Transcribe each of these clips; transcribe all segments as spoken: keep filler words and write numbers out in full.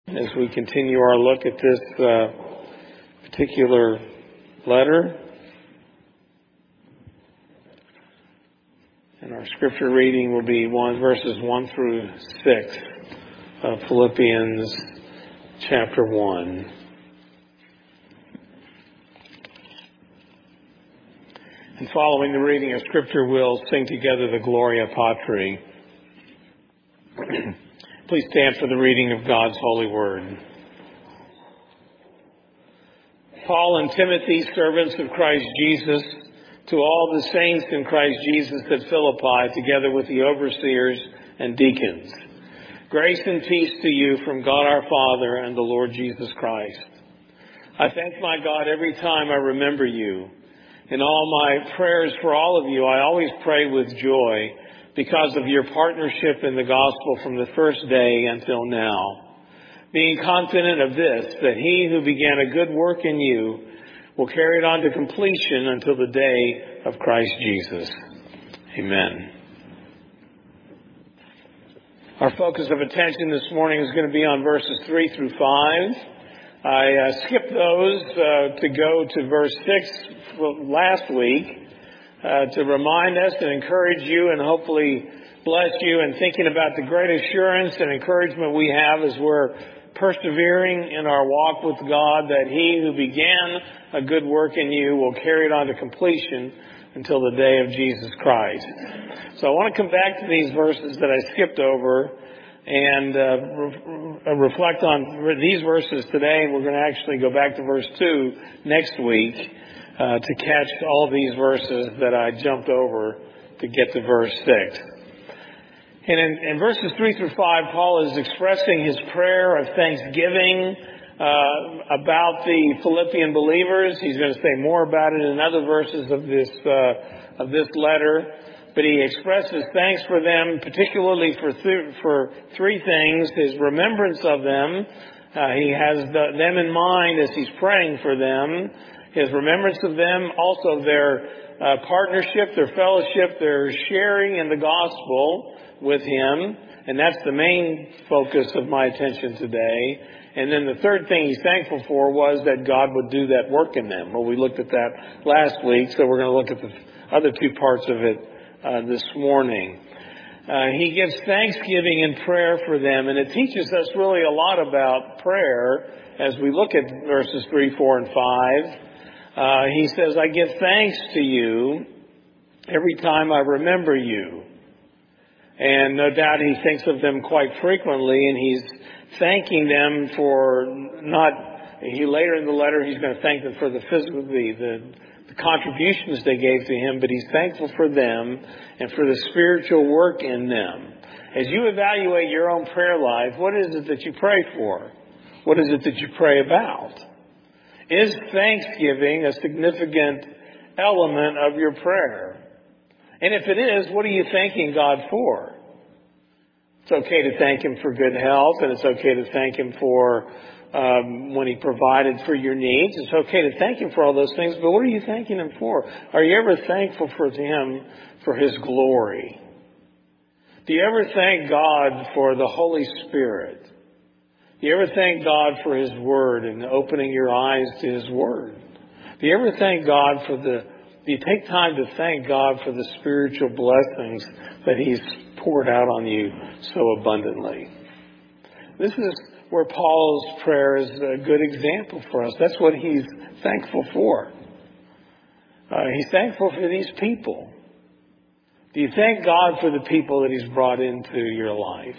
as we continue our look at this uh, particular letter. And our scripture reading will be one verses one through six of Philippians chapter one. And following the reading of scripture, we'll sing together the Gloria Patri. Please stand for the reading of God's holy word. Paul and Timothy, servants of Christ Jesus, to all the saints in Christ Jesus at Philippi, together with the overseers and deacons. Grace and peace to you from God our Father and the Lord Jesus Christ. I thank my God every time I remember you. In all my prayers for all of you, I always pray with joy because of your partnership in the gospel from the first day until now. Being confident of this, that he who began a good work in you will carry it on to completion until the day of Christ Jesus. Amen. Our focus of attention this morning is going to be on verses three through five. I uh, skipped those uh, to go to verse six last week uh, to remind us and encourage you and hopefully bless you in thinking about the great assurance and encouragement we have as we're persevering in our walk with God, that he who began a good work in you will carry it on to completion until the day of Jesus Christ. So I want to come back to these verses that I skipped over and uh, re- reflect on these verses today. We're going to actually go back to verse two next week uh, to catch all these verses that I jumped over to get to verse six. And in, in verses three through five, Paul is expressing his prayer of thanksgiving uh, about the Philippian believers. He's going to say more about it in other verses of this uh, of this letter. But he expresses thanks for them, particularly for th- for three things: his remembrance of them. Uh, he has the, them in mind as he's praying for them. His remembrance of them, also their uh, partnership, their fellowship, their sharing in the gospel with him. And that's the main focus of my attention today. And then the third thing he's thankful for was that God would do that work in them. Well, we looked at that last week, so we're going to look at the other two parts of it uh, this morning. Uh, he gives thanksgiving and prayer for them, and it teaches us really a lot about prayer as we look at verses three, four, and five. Uh, he says, I give thanks to you every time I remember you. And no doubt he thinks of them quite frequently, and he's thanking them for not, he later in the letter he's going to thank them for the physical, the, the, the contributions they gave to him, but he's thankful for them and for the spiritual work in them. As you evaluate your own prayer life, what is it that you pray for? What is it that you pray about? Is thanksgiving a significant element of your prayer? And if it is, what are you thanking God for? It's okay to thank him for good health, and it's okay to thank him for um, when he provided for your needs. It's okay to thank him for all those things, but what are you thanking him for? Are you ever thankful for him for his glory? Do you ever thank God for the Holy Spirit? Do you ever thank God for his word and opening your eyes to his word? Do you ever thank God for the Do you take time to thank God for the spiritual blessings that he's poured out on you so abundantly? This is where Paul's prayer is a good example for us. That's what he's thankful for. Uh, he's thankful for these people. Do you thank God for the people that he's brought into your life?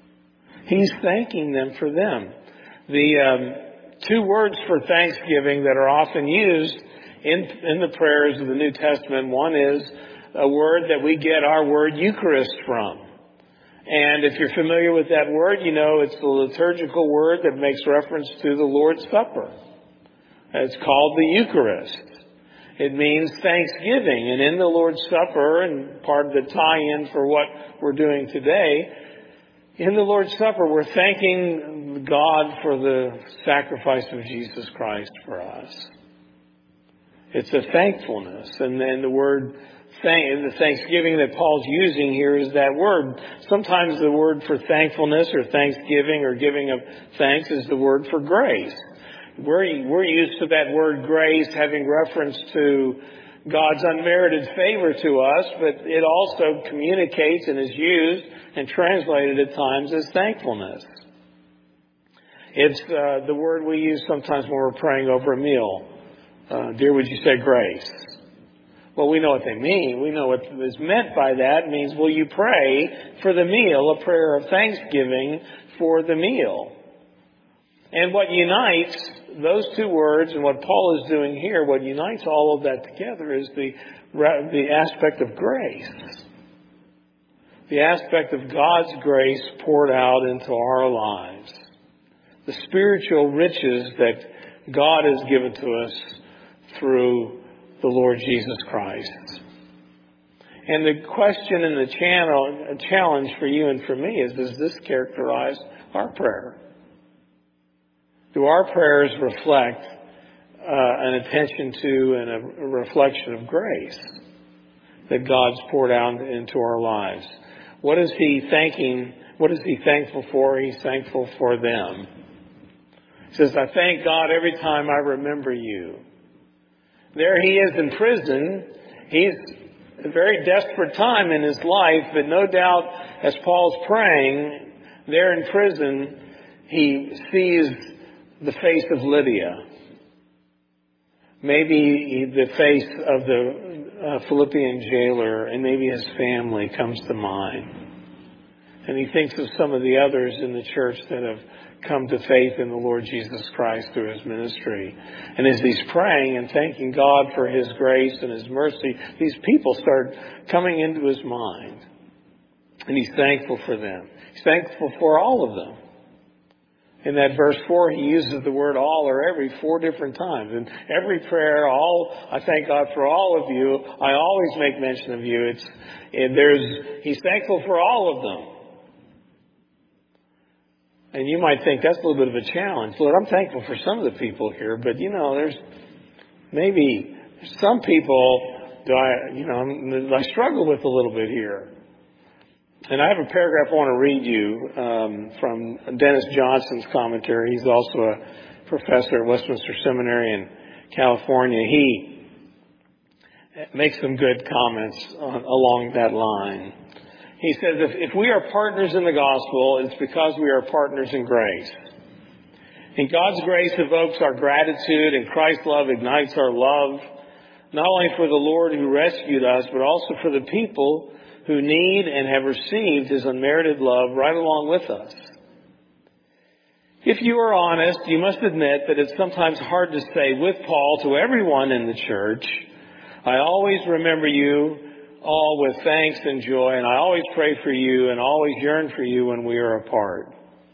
He's thanking them for them. The um, two words for thanksgiving that are often used In, in the prayers of the New Testament, one is a word that we get our word Eucharist from. And if you're familiar with that word, you know it's the liturgical word that makes reference to the Lord's Supper. It's called the Eucharist. It means thanksgiving. And in the Lord's Supper, and part of the tie-in for what we're doing today, in the Lord's Supper, we're thanking God for the sacrifice of Jesus Christ for us. It's a thankfulness. And then the word the thanksgiving that Paul's using here is that word. Sometimes the word for thankfulness or thanksgiving or giving of thanks is the word for grace. We're, we're used to that word grace having reference to God's unmerited favor to us, but it also communicates and is used and translated at times as thankfulness. It's uh, the word we use sometimes when we're praying over a meal. Uh, dear, would you say grace? Well, we know what they mean. We know what is meant by that. It means, will you pray for the meal, a prayer of thanksgiving for the meal? And what unites those two words and what Paul is doing here, what unites all of that together is the, the aspect of grace. The aspect of God's grace poured out into our lives. The spiritual riches that God has given to us through the Lord Jesus Christ. And the question and the channel, challenge for you and for me is, does this characterize our prayer? Do our prayers reflect uh, an attention to and a, a reflection of grace that God's poured out into our lives? What is He thanking? What is He thankful for? He's thankful for them. He says, I thank God every time I remember you. There he is in prison. He's a very desperate time in his life, but no doubt as Paul's praying there in prison, he sees the face of Lydia. Maybe the face of the uh, Philippian jailer, and maybe his family comes to mind. And he thinks of some of the others in the church that have come to faith in the Lord Jesus Christ through His ministry. And as he's praying and thanking God for His grace and His mercy, these people start coming into his mind. And he's thankful for them. He's thankful for all of them. In that verse four, he uses the word all or every four different times. In every prayer, all, I thank God for all of you. I always make mention of you. It's, and there's, he's thankful for all of them. And you might think that's a little bit of a challenge. Lord, I'm thankful for some of the people here, but you know, there's maybe some people do I, you know, I struggle with a little bit here. And I have a paragraph I want to read you um, from Dennis Johnson's commentary. He's also a professor at Westminster Seminary in California. He makes some good comments on, along that line. He says, if, if we are partners in the gospel, it's because we are partners in grace. And God's grace evokes our gratitude, and Christ's love ignites our love, not only for the Lord who rescued us, but also for the people who need and have received His unmerited love right along with us. If you are honest, you must admit that it's sometimes hard to say with Paul to everyone in the church, I always remember you all with thanks and joy, and I always pray for you and always yearn for you when we are apart.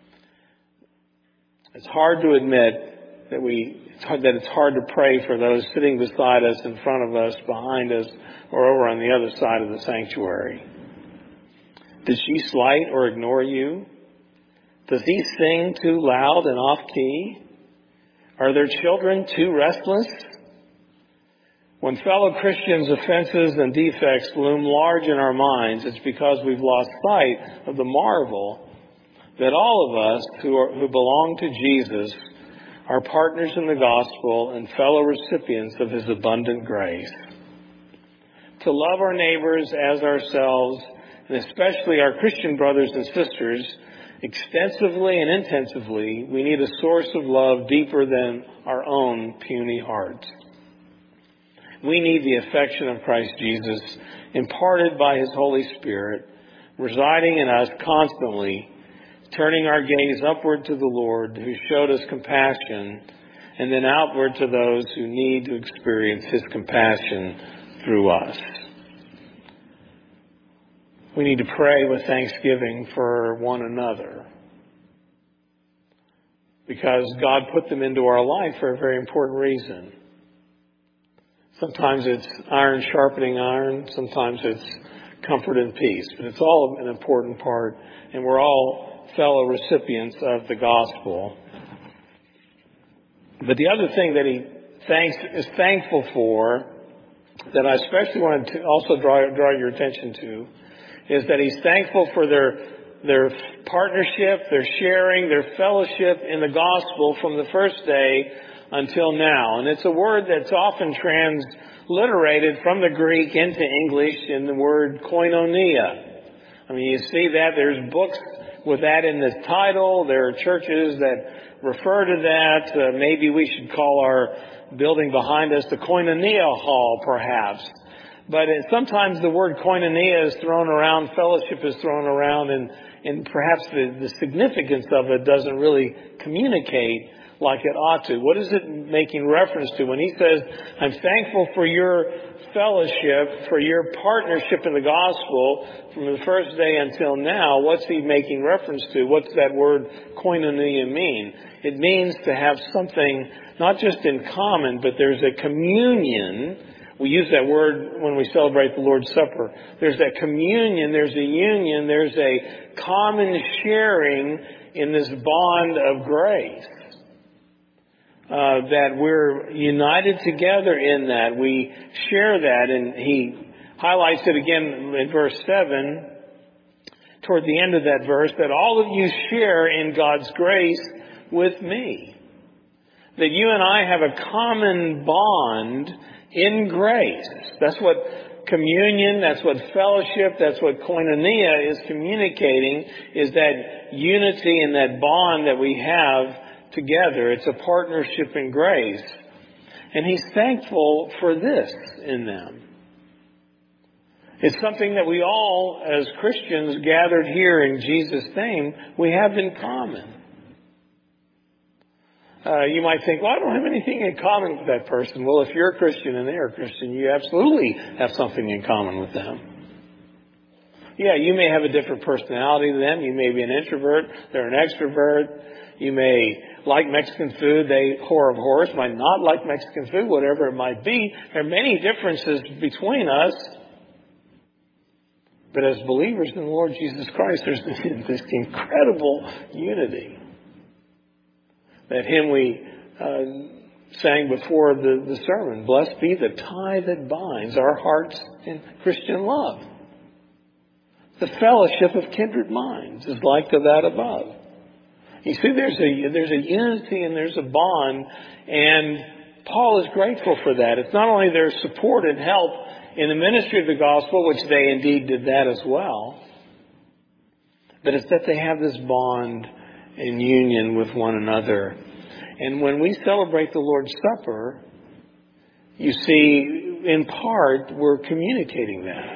It's hard to admit that we it's hard, that it's hard to pray for those sitting beside us, in front of us, behind us, or over on the other side of the sanctuary. Did she slight or ignore you? Does he sing too loud and off-key? Are their children too restless? When fellow Christians' offenses and defects loom large in our minds, it's because we've lost sight of the marvel that all of us who, are, who belong to Jesus are partners in the gospel and fellow recipients of His abundant grace. To love our neighbors as ourselves, and especially our Christian brothers and sisters, extensively and intensively, we need a source of love deeper than our own puny hearts. We need the affection of Christ Jesus, imparted by His Holy Spirit, residing in us constantly, turning our gaze upward to the Lord who showed us compassion, and then outward to those who need to experience His compassion through us. We need to pray with thanksgiving for one another, because God put them into our life for a very important reason. Sometimes it's iron sharpening iron. Sometimes it's comfort and peace. But it's all an important part. And we're all fellow recipients of the gospel. But the other thing that he thanks, is thankful for that I especially want to also draw, draw your attention to is that he's thankful for their their partnership, their sharing, their fellowship in the gospel from the first day until now. And it's a word that's often transliterated from the Greek into English in the word koinonia. I mean, you see that. There's books with that in the title. There are churches that refer to that. Uh, maybe we should call our building behind us the Koinonia Hall, perhaps. But it, sometimes the word koinonia is thrown around, fellowship is thrown around, and, and perhaps the, the significance of it doesn't really communicate like it ought to. What is it making reference to? When he says, I'm thankful for your fellowship, for your partnership in the gospel from the first day until now, what's he making reference to? What's that word koinonia mean? It means to have something not just in common, but there's a communion. We use that word when we celebrate the Lord's Supper. There's that communion, there's a union, there's a common sharing in this bond of grace. Uh, that we're united together in that. We share that, and he highlights it again in verse seven, toward the end of that verse, that all of you share in God's grace with me. That you and I have a common bond in grace. That's what communion, that's what fellowship, that's what koinonia is communicating, is that unity and that bond that we have together. It's a partnership in grace. And he's thankful for this in them. It's something that we all, as Christians gathered here in Jesus' name, we have in common. Uh, you might think, well, I don't have anything in common with that person. Well, if you're a Christian and they're a Christian, you absolutely have something in common with them. Yeah, you may have a different personality than them. You may be an introvert. They're an extrovert. You may like Mexican food. They, whore of horse, might not like Mexican food, whatever it might be. There are many differences between us. But as believers in the Lord Jesus Christ, there's this incredible unity. That hymn we uh, sang before the, the sermon, blessed be the tie that binds our hearts in Christian love. The fellowship of kindred minds is like to that above. You see, there's a, there's a unity and there's a bond, and Paul is grateful for that. It's not only their support and help in the ministry of the gospel, which they indeed did that as well, but it's that they have this bond in union with one another. And when we celebrate the Lord's Supper, you see, in part, we're communicating that.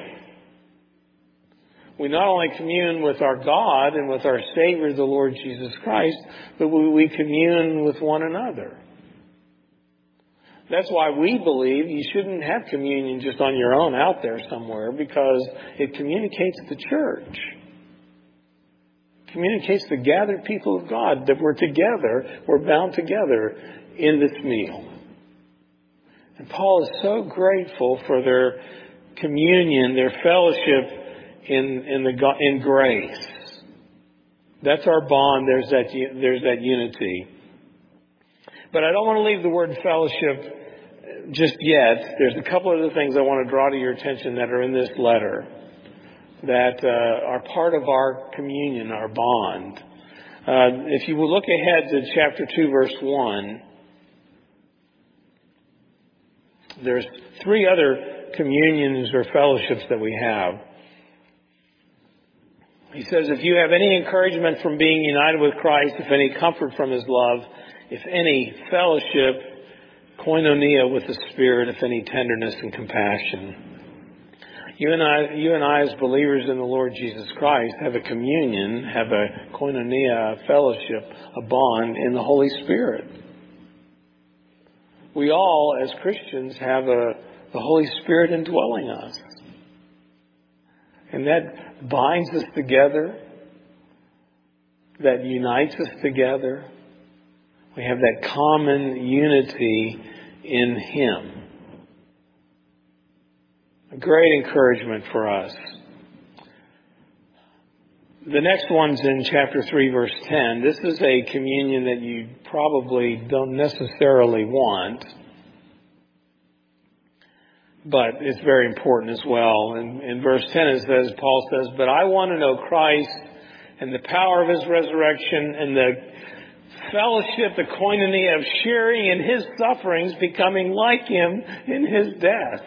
We not only commune with our God and with our Savior, the Lord Jesus Christ, but we, we commune with one another. That's why we believe you shouldn't have communion just on your own out there somewhere, because it communicates the church. Communicates the gathered people of God that we're together, we're bound together in this meal. And Paul is so grateful for their communion, their fellowship in in the in grace. That's our bond. There's that there's that unity. But I don't want to leave the word fellowship just yet. There's a couple other things I want to draw to your attention that are in this letter that uh, are part of our communion, our bond. Uh, if you will look ahead to chapter two, verse one, there's three other communions or fellowships that we have. He says, if you have any encouragement from being united with Christ, if any comfort from His love, if any fellowship, koinonia with the Spirit, if any tenderness and compassion. You and I, you and I as believers in the Lord Jesus Christ have a communion, have a koinonia, a fellowship, a bond in the Holy Spirit. We all, as Christians, have a, the Holy Spirit indwelling us. And that binds us together, that unites us together. We have that common unity in Him. A great encouragement for us. The next one's in chapter three, verse ten. This is a communion that you probably don't necessarily want. but it's very important as well. In, in verse ten it says, Paul says, "But I want to know Christ and the power of His resurrection and the fellowship, the koinonia of sharing in His sufferings, becoming like Him in His death."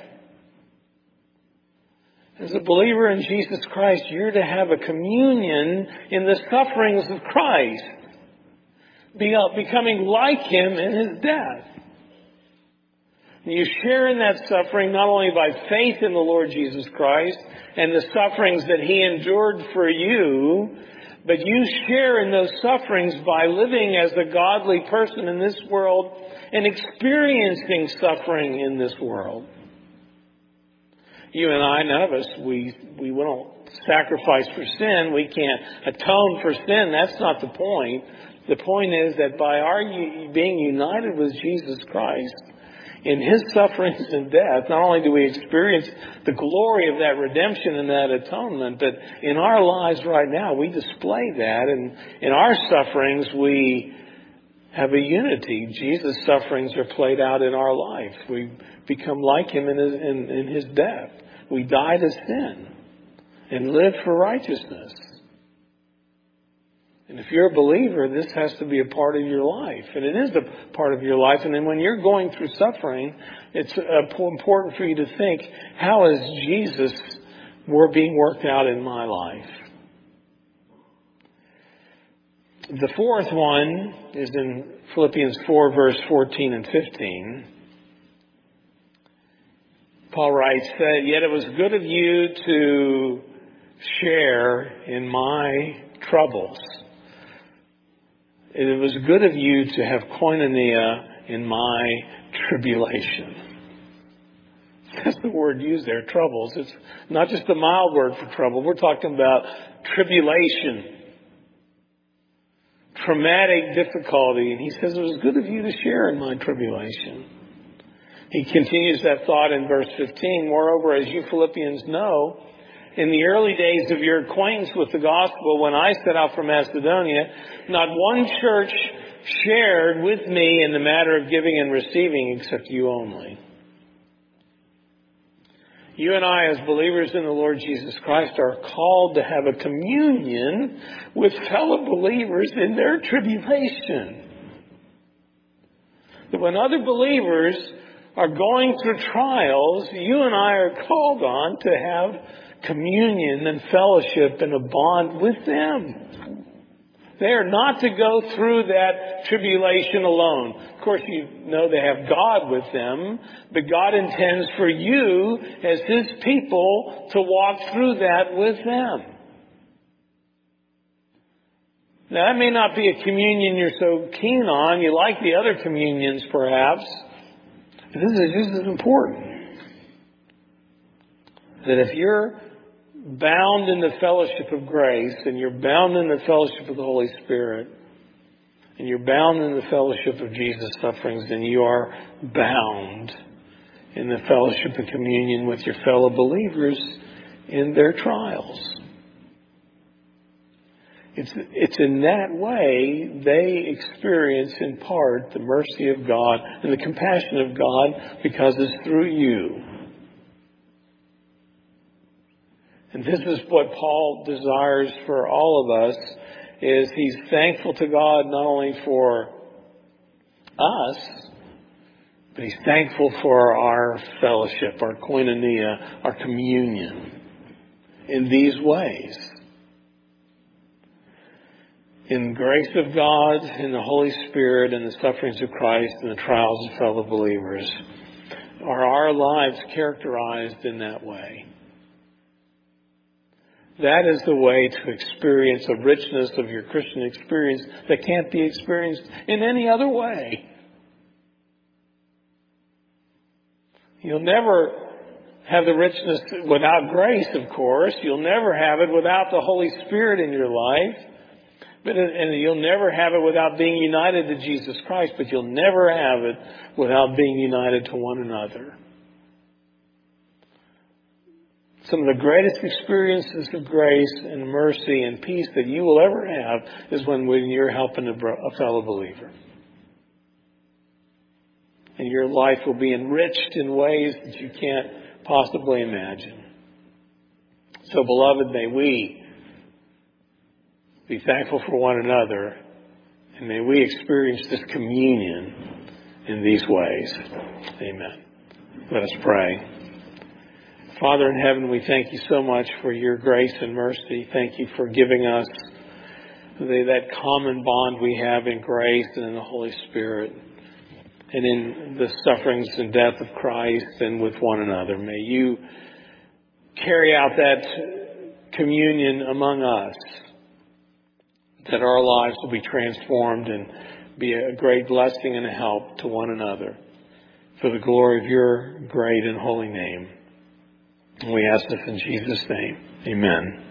As a believer in Jesus Christ, you're to have a communion in the sufferings of Christ, be, becoming like Him in His death. And you share in that suffering not only by faith in the Lord Jesus Christ and the sufferings that He endured for you, but you share in those sufferings by living as a godly person in this world and experiencing suffering in this world. You and I, none of us, we, we won't sacrifice for sin. We can't atone for sin. That's not the point. The point is that by our being united with Jesus Christ in His sufferings and death, not only do we experience the glory of that redemption and that atonement, but in our lives right now, we display that. And in our sufferings, we have a unity. Jesus' sufferings are played out in our life. We become like Him in His, in, in His death. We die to sin and live for righteousness. And if you're a believer, this has to be a part of your life. And it is a part of your life. And then when you're going through suffering, it's important for you to think, how is Jesus being worked out in my life? The fourth one is in Philippians four, verse fourteen and fifteen. Paul writes, "Yet it was good of you to share in my troubles. It was good of you to have koinonia in my tribulation." That's the word used there, troubles. It's not just a mild word for trouble. We're talking about tribulation, traumatic difficulty. And he says, it was good of you to share in my tribulation. He continues that thought in verse fifteen. "Moreover, as you Philippians know, in the early days of your acquaintance with the gospel, when I set out for Macedonia, not one church shared with me in the matter of giving and receiving except you only." You and I, as believers in the Lord Jesus Christ, are called to have a communion with fellow believers in their tribulation. That when other believers are going through trials, you and I are called on to have communion and fellowship and a bond with them. They are not to go through that tribulation alone. Of course, you know they have God with them, but God intends for you as His people to walk through that with them. Now, that may not be a communion you're so keen on. You like the other communions, perhaps. But this is just as important. That if you're bound in the fellowship of grace, and you're bound in the fellowship of the Holy Spirit, and you're bound in the fellowship of Jesus' sufferings, then you are bound in the fellowship of communion with your fellow believers in their trials. It's, it's in that way they experience in part the mercy of God and the compassion of God, because it's through you. And this is what Paul desires for all of us, is he's thankful to God not only for us, but he's thankful for our fellowship, our koinonia, our communion in these ways. In the grace of God, in the Holy Spirit, in the sufferings of Christ, and the trials of fellow believers, are our lives characterized in that way? That is the way to experience a richness of your Christian experience that can't be experienced in any other way. You'll never have the richness without grace, of course. You'll never have it without the Holy Spirit in your life. But, and you'll never have it without being united to Jesus Christ. But you'll never have it without being united to one another. Some of the greatest experiences of grace and mercy and peace that you will ever have is when, when you're helping a, a fellow believer. And your life will be enriched in ways that you can't possibly imagine. So, beloved, may we be thankful for one another, and may we experience this communion in these ways. Amen. Let us pray. Father in heaven, we thank you so much for your grace and mercy. Thank you for giving us the, that common bond we have in grace and in the Holy Spirit, and in the sufferings and death of Christ and with one another. May you carry out that communion among us, that our lives will be transformed and be a great blessing and a help to one another for the glory of your great and holy name. We ask this in Jesus' name. Amen.